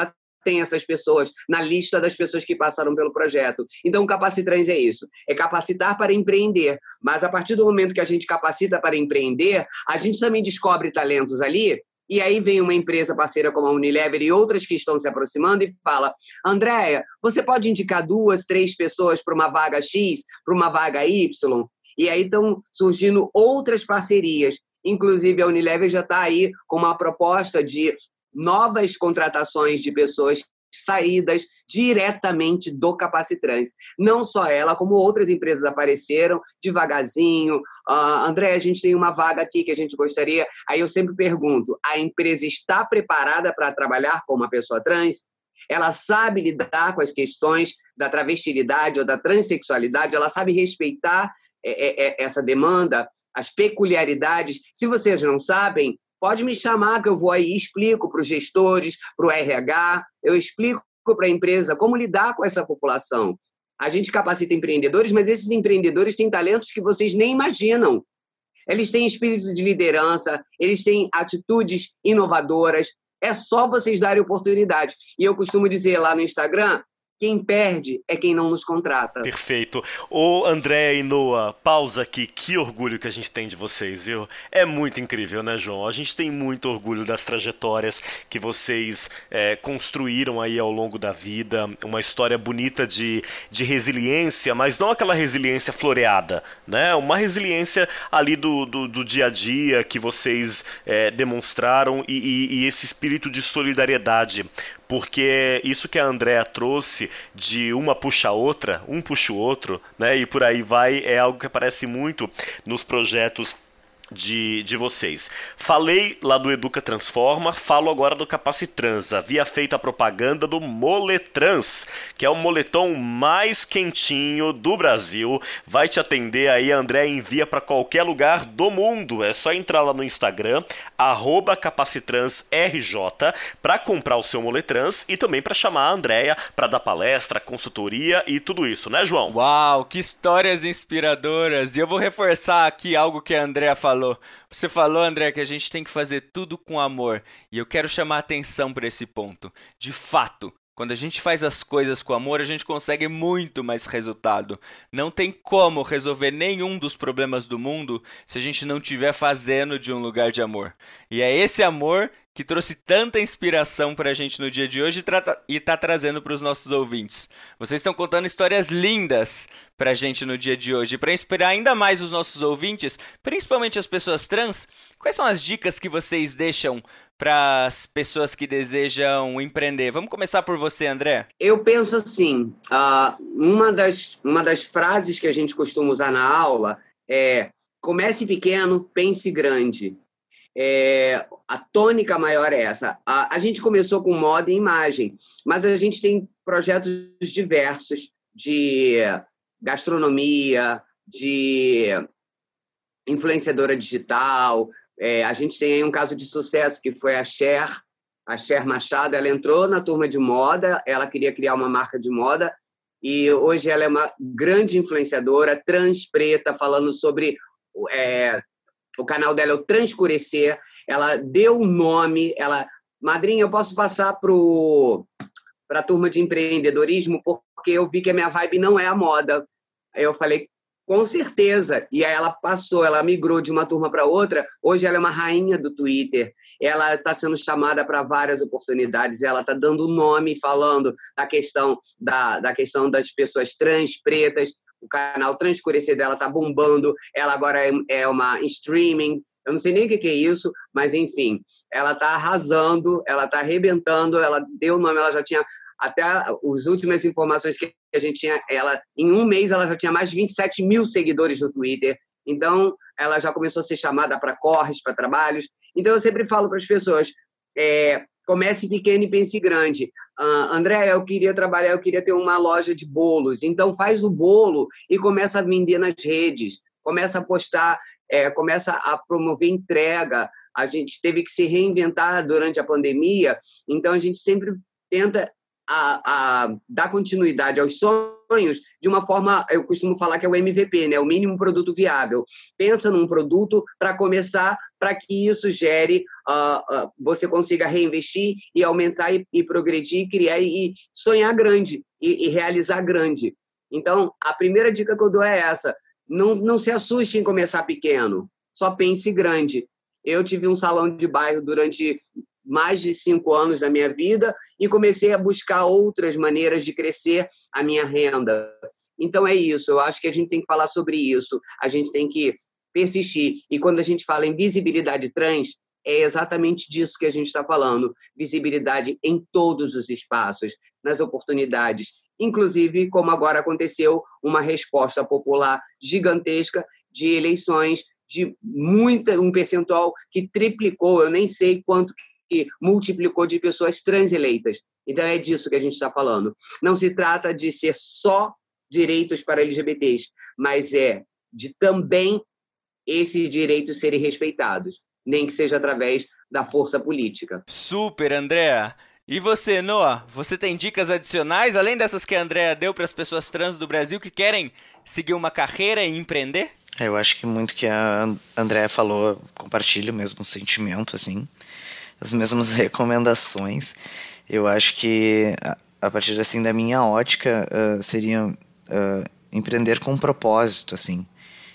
tem essas pessoas na lista das pessoas que passaram pelo projeto. Então, o Capacitrans é isso, é capacitar para empreender. Mas, a partir do momento que a gente capacita para empreender, a gente também descobre talentos ali, e aí vem uma empresa parceira como a Unilever e outras que estão se aproximando e fala: Andréia, você pode indicar duas, três pessoas para uma vaga X, para uma vaga Y? E aí estão surgindo outras parcerias. Inclusive, a Unilever já está aí com uma proposta de novas contratações de pessoas saídas diretamente do Capacitrans. Não só ela, como outras empresas apareceram devagarzinho. Uh, André, a gente tem uma vaga aqui que a gente gostaria. Aí eu sempre pergunto, a empresa está preparada para trabalhar com uma pessoa trans? Ela sabe lidar com as questões da travestilidade ou da transexualidade? Ela sabe respeitar é, é, essa demanda, as peculiaridades? Se vocês não sabem, pode me chamar que eu vou aí e explico para os gestores, para o R H, eu explico para a empresa como lidar com essa população. A gente capacita empreendedores, mas esses empreendedores têm talentos que vocês nem imaginam. Eles têm espírito de liderança, eles têm atitudes inovadoras. É só vocês darem oportunidade. E eu costumo dizer lá no Instagram, quem perde é quem não nos contrata. Perfeito. Ô André e Noah, pausa aqui. Que orgulho que a gente tem de vocês, viu? É muito incrível, né, João? A gente tem muito orgulho das trajetórias que vocês é, construíram aí ao longo da vida. Uma história bonita de, de resiliência, mas não aquela resiliência floreada, né? Uma resiliência ali do, do, do dia a dia que vocês é, demonstraram e, e, e esse espírito de solidariedade. Porque isso que a Andréa trouxe de uma puxa a outra, um puxa o outro, né, e por aí vai, é algo que aparece muito nos projetos De, de vocês. Falei lá do Educa Transforma, falo agora do Capacitrans. Havia feito a propaganda do Moletrans, que é o moletom mais quentinho do Brasil. Vai te atender aí, a André envia para qualquer lugar do mundo. É só entrar lá no Instagram, arroba capacitransrj, para comprar o seu Moletrans e também para chamar a Andréia para dar palestra, consultoria e tudo isso, né, João? Uau, que histórias inspiradoras! E eu vou reforçar aqui algo que a Andréa falou. Você falou, André, que a gente tem que fazer tudo com amor. E eu quero chamar a atenção para esse ponto. De fato, quando a gente faz as coisas com amor, a gente consegue muito mais resultado. Não tem como resolver nenhum dos problemas do mundo se a gente não estiver fazendo de um lugar de amor. E é esse amor que trouxe tanta inspiração para a gente no dia de hoje e está trazendo para os nossos ouvintes. Vocês estão contando histórias lindas para a gente no dia de hoje. Para inspirar ainda mais os nossos ouvintes, principalmente as pessoas trans, quais são as dicas que vocês deixam para as pessoas que desejam empreender? Vamos começar por você, André. Eu penso assim, uh, uma, das, uma das frases que a gente costuma usar na aula é: comece pequeno, pense grande. É, a tônica maior é essa. A, a gente começou com moda e imagem, mas a gente tem projetos diversos de gastronomia, de influenciadora digital. É, a gente tem aí um caso de sucesso que foi a Cher, a Cher Machado. Ela entrou na turma de moda, ela queria criar uma marca de moda e hoje ela é uma grande influenciadora trans preta, falando sobre... É, o canal dela é o Transcurecer. Ela deu o nome, ela... Madrinha, eu posso passar para a turma de empreendedorismo porque eu vi que a minha vibe não é a moda. Aí eu falei, com certeza. E aí ela passou, ela migrou de uma turma para outra. Hoje ela é uma rainha do Twitter. Ela está sendo chamada para várias oportunidades. Ela está dando nome, falando da questão, da, da questão das pessoas trans, pretas. O canal Transcurecer dela está bombando, ela agora é, é uma streaming, eu não sei nem o que, que é isso, mas enfim, ela está arrasando, ela está arrebentando, ela deu o nome, ela já tinha, até as últimas informações que a gente tinha, ela, em um mês ela já tinha mais de vinte e sete mil seguidores no Twitter, então ela já começou a ser chamada para corres, para trabalhos. Então eu sempre falo para as pessoas, é, comece pequeno e pense grande. Uh, André, eu queria trabalhar, eu queria ter uma loja de bolos. Então faz o bolo e começa a vender nas redes, começa a postar, é, começa a promover entrega. A gente teve que se reinventar durante a pandemia, então a gente sempre tenta a, a dar continuidade aos sonhos de uma forma, eu costumo falar que é o M V P, né? O mínimo produto viável. Pensa num produto para começar, para que isso gere, uh, uh, você consiga reinvestir e aumentar e, e progredir, criar e, e sonhar grande e, e realizar grande. Então, a primeira dica que eu dou é essa. Não, não se assuste em começar pequeno, só pense grande. Eu tive um salão de bairro durante mais de cinco anos da minha vida e comecei a buscar outras maneiras de crescer a minha renda. Então é isso, eu acho que a gente tem que falar sobre isso, a gente tem que persistir. E quando a gente fala em visibilidade trans, é exatamente disso que a gente está falando, visibilidade em todos os espaços, nas oportunidades, inclusive como agora aconteceu, uma resposta popular gigantesca de eleições, de muita, um percentual que triplicou, eu nem sei quanto que multiplicou de pessoas trans eleitas. Então é disso que a gente está falando. Não se trata de ser só direitos para L G B T s, mas é de também esses direitos serem respeitados, nem que seja através da força política. Super, Andréa! E você, Noah? Você tem dicas adicionais, além dessas que a Andréa deu para as pessoas trans do Brasil que querem seguir uma carreira e empreender? Eu acho que muito que a Andréa falou, compartilho o mesmo sentimento, assim, as mesmas recomendações. Eu acho que, a partir assim da minha ótica, uh, seria uh, empreender com um propósito, assim.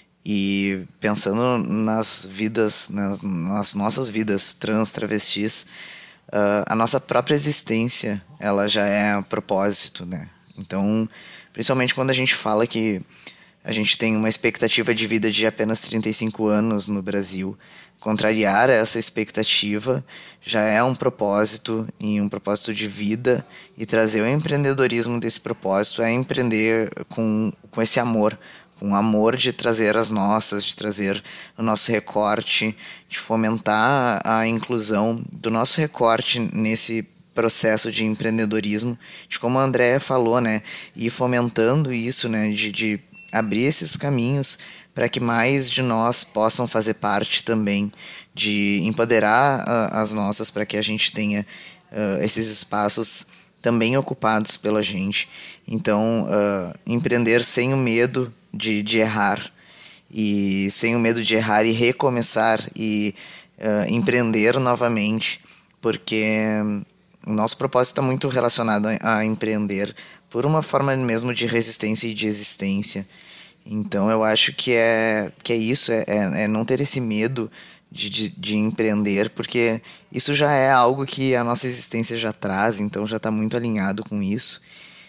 E pensando nas vidas, nas, nas nossas vidas trans, travestis, uh, a nossa própria existência, ela já é propósito, né? Então, principalmente quando a gente fala que a gente tem uma expectativa de vida de apenas trinta e cinco anos no Brasil, contrariar essa expectativa já é um propósito, e um propósito de vida, e trazer o empreendedorismo desse propósito é empreender com, com esse amor, com o amor de trazer as nossas, de trazer o nosso recorte, de fomentar a inclusão do nosso recorte nesse processo de empreendedorismo, de como a Andréa falou, né, e fomentando isso, né, de, de abrir esses caminhos para que mais de nós possam fazer parte também, de empoderar uh, as nossas, para que a gente tenha uh, esses espaços também ocupados pela gente. Então, uh, empreender sem o medo de, de errar, e sem o medo de errar e recomeçar e uh, empreender novamente, porque o nosso propósito está muito relacionado a, a empreender por uma forma mesmo de resistência e de existência. Então eu acho que é, que é isso, é, é não ter esse medo de, de, de empreender, porque isso já é algo que a nossa existência já traz, então já está muito alinhado com isso.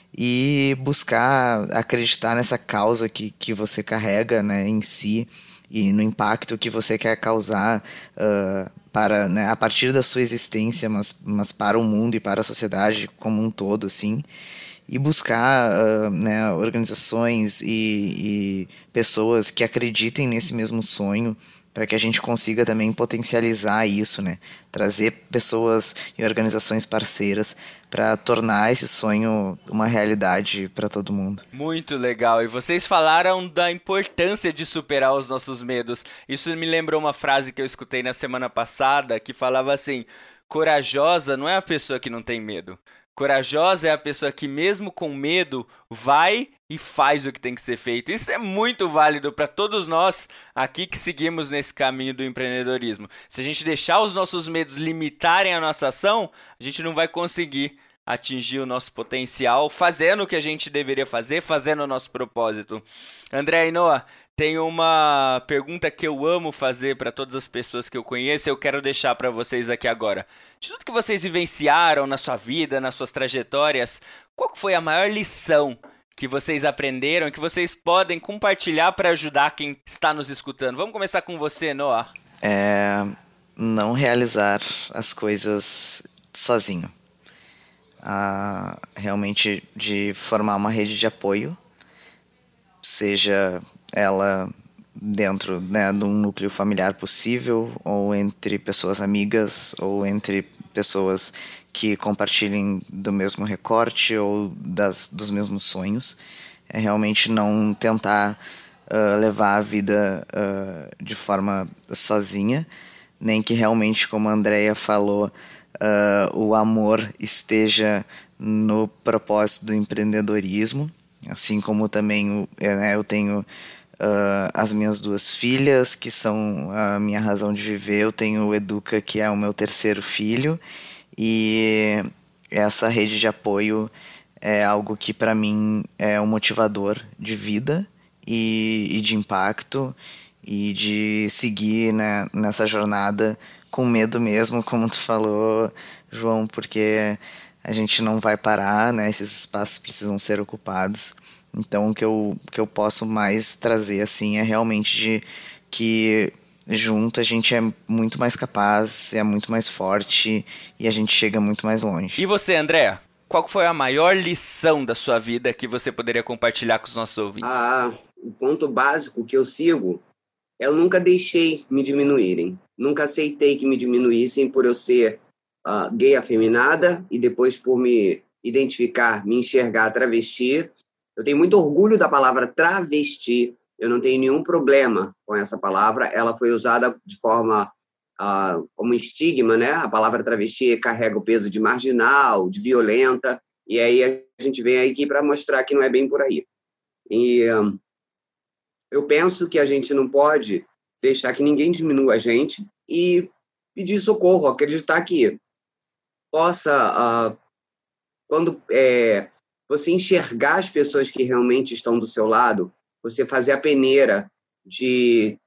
E buscar acreditar nessa causa que, que você carrega, né, em si, e no impacto que você quer causar uh, para, né, a partir da sua existência, mas, mas para o mundo e para a sociedade como um todo, assim. E buscar uh, né, organizações e, e pessoas que acreditem nesse mesmo sonho, para que a gente consiga também potencializar isso, né? Trazer pessoas e organizações parceiras para tornar esse sonho uma realidade para todo mundo. Muito legal. E vocês falaram da importância de superar os nossos medos. Isso me lembrou uma frase que eu escutei na semana passada, que falava assim: corajosa não é a pessoa que não tem medo. Corajosa é a pessoa que, mesmo com medo, vai e faz o que tem que ser feito. Isso é muito válido para todos nós aqui que seguimos nesse caminho do empreendedorismo. Se a gente deixar os nossos medos limitarem a nossa ação, a gente não vai conseguir atingir o nosso potencial fazendo o que a gente deveria fazer, fazendo o nosso propósito. André e Noah, tem uma pergunta que eu amo fazer para todas as pessoas que eu conheço, eu quero deixar para vocês aqui agora. De tudo que vocês vivenciaram na sua vida, nas suas trajetórias, qual foi a maior lição que vocês aprenderam e que vocês podem compartilhar para ajudar quem está nos escutando? Vamos começar com você, Noah. É não realizar as coisas sozinho. Ah, realmente de formar uma rede de apoio, seja ela dentro, né, de um núcleo familiar possível, ou entre pessoas amigas, ou entre pessoas que compartilhem do mesmo recorte ou das, dos mesmos sonhos. É realmente não tentar uh, levar a vida uh, de forma sozinha, nem que realmente, como a Andréa falou, uh, o amor esteja no propósito do empreendedorismo, assim como também o, né, eu tenho uh, as minhas duas filhas, que são a minha razão de viver. Eu tenho o Educa, que é o meu terceiro filho, e essa rede de apoio é algo que para mim é um motivador de vida e, e de impacto, e de seguir, né, nessa jornada com medo mesmo, como tu falou, João, porque a gente não vai parar, né? Esses espaços precisam ser ocupados. Então, o que eu, que eu posso mais trazer, assim, é realmente de que junto a gente é muito mais capaz, é muito mais forte e a gente chega muito mais longe. E você, André? Qual foi a maior lição da sua vida que você poderia compartilhar com os nossos ouvintes? Ah, o ponto básico que eu sigo, eu nunca deixei me diminuírem. Nunca aceitei que me diminuíssem por eu ser uh, gay afeminada e depois por me identificar, me enxergar travesti. Eu tenho muito orgulho da palavra travesti. Eu não tenho nenhum problema com essa palavra. Ela foi usada de forma uh, como estigma, né? A palavra travesti carrega o peso de marginal, de violenta. E aí a gente vem aqui para mostrar que não é bem por aí. E um, eu penso que a gente não pode deixar que ninguém diminua a gente e pedir socorro, acreditar que possa, uh, quando é, você enxergar as pessoas que realmente estão do seu lado, você fazer a peneira de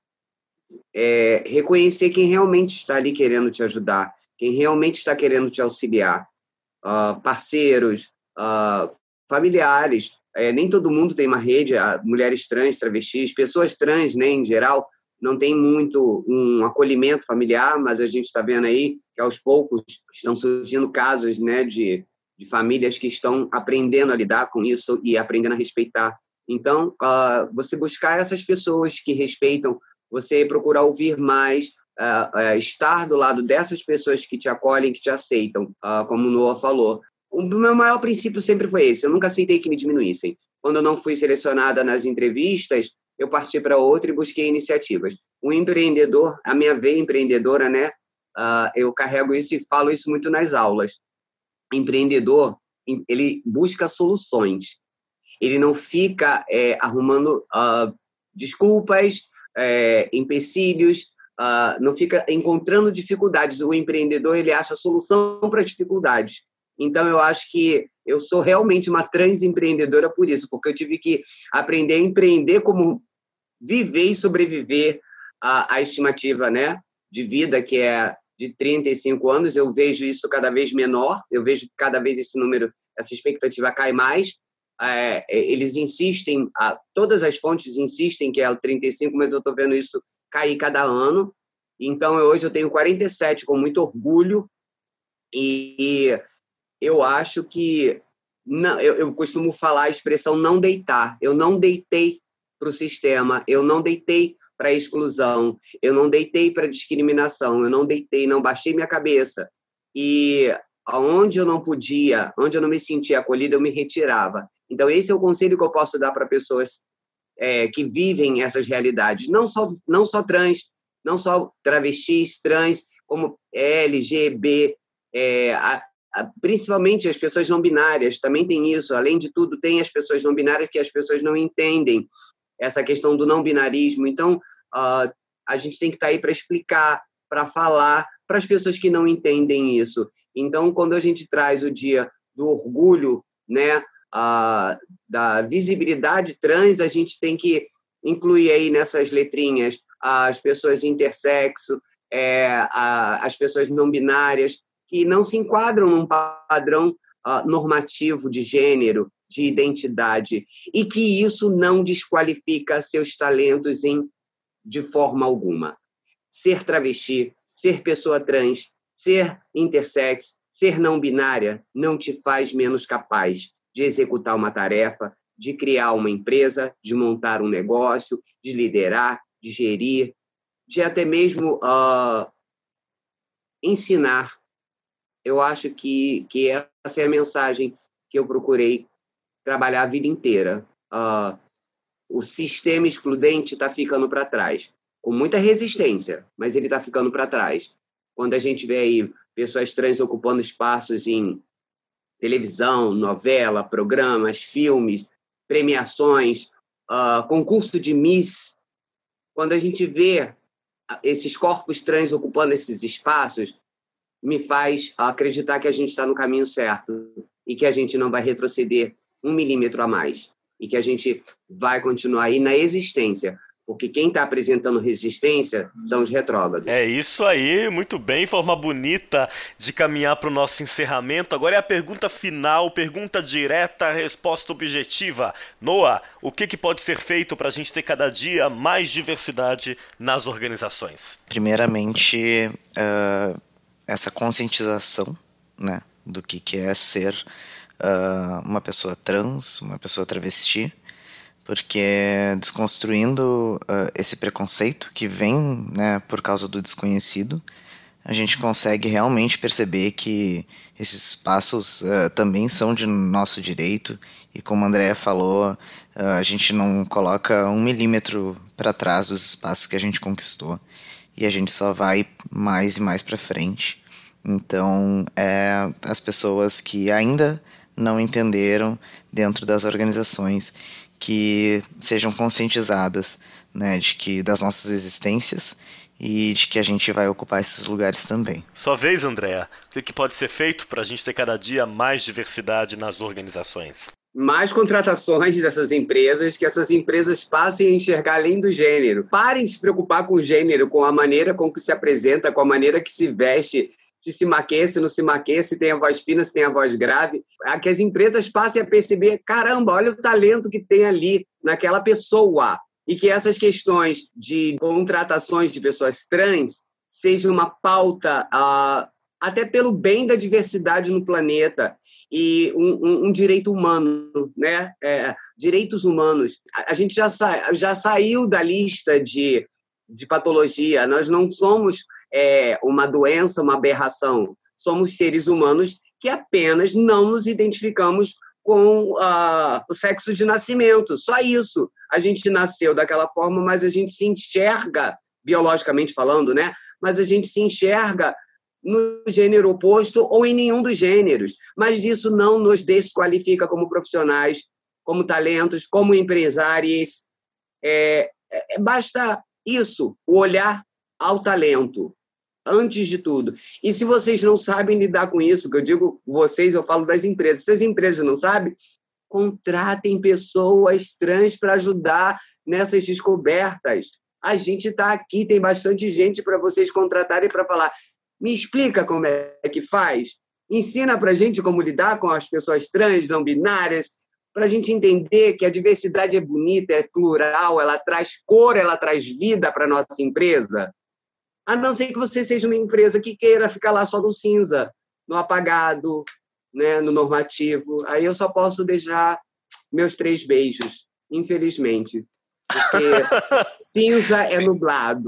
é, reconhecer quem realmente está ali querendo te ajudar, quem realmente está querendo te auxiliar, uh, parceiros, uh, familiares. É, nem todo mundo tem uma rede, uh, mulheres trans, travestis, pessoas trans, né, em geral, não tem muito um acolhimento familiar, mas a gente está vendo aí que, aos poucos, estão surgindo casos, né, de, de famílias que estão aprendendo a lidar com isso e aprendendo a respeitar. Então, uh, você buscar essas pessoas que respeitam, você procurar ouvir mais, uh, uh, estar do lado dessas pessoas que te acolhem, que te aceitam, uh, como o Noah falou. O meu maior princípio sempre foi esse, eu nunca aceitei que me diminuíssem. Quando eu não fui selecionada nas entrevistas, eu parti para outra e busquei iniciativas. O empreendedor, a minha veia empreendedora, né? Uh, eu carrego isso e falo isso muito nas aulas. Empreendedor, ele busca soluções. Ele não fica é, arrumando uh, desculpas, é, empecilhos, uh, não fica encontrando dificuldades. O empreendedor, ele acha solução para dificuldades. Então, eu acho que eu sou realmente uma transempreendedora por isso, porque eu tive que aprender a empreender como viver e sobreviver à, à estimativa, né, de vida, que é de trinta e cinco anos. Eu vejo isso cada vez menor, eu vejo que cada vez esse número, essa expectativa cai mais. É, eles insistem, a, todas as fontes insistem que é o trinta e cinco, mas eu estou vendo isso cair cada ano. Então, eu, hoje eu tenho quarenta e sete com muito orgulho e, e eu acho que, não, eu, eu costumo falar a expressão não deitar. Eu não deitei para o sistema, eu não deitei para a exclusão, eu não deitei para a discriminação, eu não deitei, não baixei minha cabeça. E onde eu não podia, onde eu não me sentia acolhida, eu me retirava. Então, esse é o conselho que eu posso dar para pessoas é, que vivem essas realidades, não só, não só trans, não só travestis, trans, como L, G, B, é, a, a, principalmente as pessoas não binárias, também tem isso. Além de tudo, tem as pessoas não binárias que as pessoas não entendem essa questão do não binarismo. Então, uh, a gente tem que estar aí para explicar, para falar para as pessoas que não entendem isso. Então, quando a gente traz o dia do orgulho, né, uh, da visibilidade trans, a gente tem que incluir aí nessas letrinhas as pessoas intersexo, é, a, as pessoas não binárias, que não se enquadram num padrão uh, normativo de gênero, de identidade, e que isso não desqualifica seus talentos em, de forma alguma. Ser travesti, ser pessoa trans, ser intersex, ser não binária, não te faz menos capaz de executar uma tarefa, de criar uma empresa, de montar um negócio, de liderar, de gerir, de até mesmo uh, ensinar. Eu acho que, que essa é a mensagem que eu procurei trabalhar a vida inteira. Uh, o sistema excludente está ficando para trás, com muita resistência, mas ele está ficando para trás. Quando a gente vê aí pessoas trans ocupando espaços em, televisão, novela, programas, filmes, premiações, uh, concurso de Miss. Quando a gente vê esses corpos trans ocupando esses espaços, me faz acreditar que a gente está no caminho certo e que a gente não vai retroceder um milímetro a mais e que a gente vai continuar aí na existência, porque quem está apresentando resistência são os retrógrados. É isso aí, muito bem, forma bonita de caminhar para o nosso encerramento. Agora é a pergunta final, pergunta direta, resposta objetiva. Noah, o que, que pode ser feito para a gente ter cada dia mais diversidade nas organizações? Primeiramente, uh, essa conscientização, né, do que, que é ser uh, uma pessoa trans, uma pessoa travesti, porque desconstruindo uh, esse preconceito que vem, né, por causa do desconhecido, a gente consegue realmente perceber que esses espaços uh, também são de nosso direito, e como a Andrea falou, uh, a gente não coloca um milímetro para trás dos espaços que a gente conquistou, e a gente só vai mais e mais para frente. Então, é, as pessoas que ainda não entenderam dentro das organizações, que sejam conscientizadas, né, de que, das nossas existências e de que a gente vai ocupar esses lugares também. Sua vez, Andrea, o que pode ser feito para a gente ter cada dia mais diversidade nas organizações? Mais contratações dessas empresas, que essas empresas passem a enxergar além do gênero. Parem de se preocupar com o gênero, com a maneira com que se apresenta, com a maneira que se veste, se se maquia, se não se maquia, se tem a voz fina, se tem a voz grave. Que as empresas passem a perceber, caramba, olha o talento que tem ali naquela pessoa. E que essas questões de contratações de pessoas trans sejam uma pauta uh, até pelo bem da diversidade no planeta. E um, um, um direito humano, né? É, direitos humanos. A, a gente já, sa, já saiu da lista de, de patologia, nós não somos é, uma doença, uma aberração, somos seres humanos que apenas não nos identificamos com uh, o sexo de nascimento, só isso. A gente nasceu daquela forma, mas a gente se enxerga, biologicamente falando, né? Mas a gente se enxerga no gênero oposto ou em nenhum dos gêneros, mas isso não nos desqualifica como profissionais, como talentos, como empresários. É, é, basta isso, o olhar ao talento, antes de tudo. E se vocês não sabem lidar com isso, que eu digo vocês, eu falo das empresas, se as empresas não sabem, contratem pessoas trans para ajudar nessas descobertas. A gente está aqui, tem bastante gente para vocês contratarem para falar. Me explica como é que faz. Ensina para a gente como lidar com as pessoas trans, não binárias, para a gente entender que a diversidade é bonita, é plural, ela traz cor, ela traz vida para a nossa empresa. A não ser que você seja uma empresa que queira ficar lá só no cinza, no apagado, né, no normativo. Aí eu só posso deixar meus três beijos, infelizmente. Porque cinza é nublado.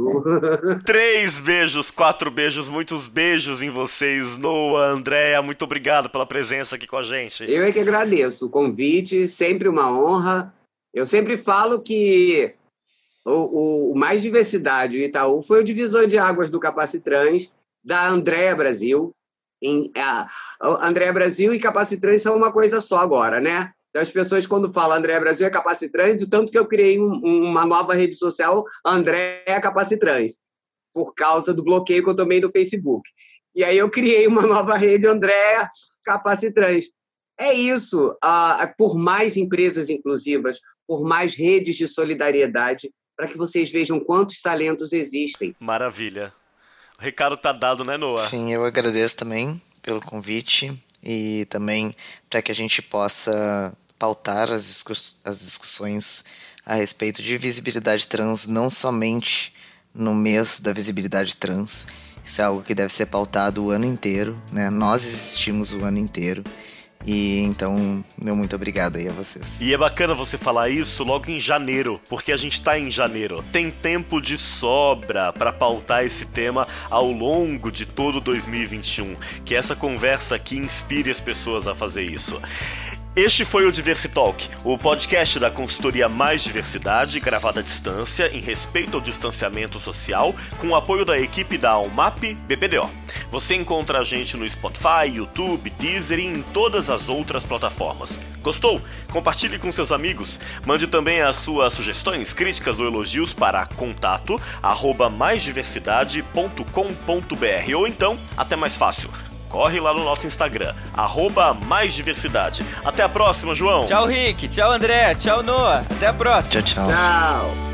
Três beijos, quatro beijos, muitos beijos em vocês, Noah, Andrea, muito obrigado pela presença aqui com a gente. Eu é que agradeço o convite, sempre uma honra. Eu sempre falo que o, o, o Mais Diversidade, o Itaú, foi o divisor de águas do Capacitrans, da Andrea Brasil. Em, a, a Andrea Brasil e Capacitrans são uma coisa só agora, né? Então, as pessoas, quando falam Andrea Brasil é Capacitrans, tanto que eu criei um, uma nova rede social, Andrea Capacitrans, por causa do bloqueio que eu tomei no Facebook. E aí eu criei uma nova rede, Andrea Capacitrans. É isso, uh, por mais empresas inclusivas, por mais redes de solidariedade, para que vocês vejam quantos talentos existem. Maravilha. O recado tá dado, né, Noah? Sim, eu agradeço também pelo convite e também para que a gente possa pautar as, discuss- as discussões a respeito de visibilidade trans, não somente no mês da visibilidade trans. Isso é algo que deve ser pautado o ano inteiro, né? Nós existimos o ano inteiro. E então, meu muito obrigado aí a vocês. E é bacana você falar isso logo em janeiro, porque a gente tá em janeiro. Tem tempo de sobra para pautar esse tema ao longo de todo dois mil e vinte e um. Que essa conversa aqui inspire as pessoas a fazer isso. Este foi o Diversitalk, o podcast da consultoria Mais Diversidade, gravado à distância, em respeito ao distanciamento social, com o apoio da equipe da Almap B P D O. Você encontra a gente no Spotify, YouTube, Deezer e em todas as outras plataformas. Gostou? Compartilhe com seus amigos. Mande também as suas sugestões, críticas ou elogios para contato arroba mais diversidade ponto com ponto b r ou então, até mais fácil, corre lá no nosso Instagram, arroba mais diversidade. Até a próxima, João. Tchau, Rick. Tchau, André. Tchau, Noah. Até a próxima. Tchau, tchau. Tchau.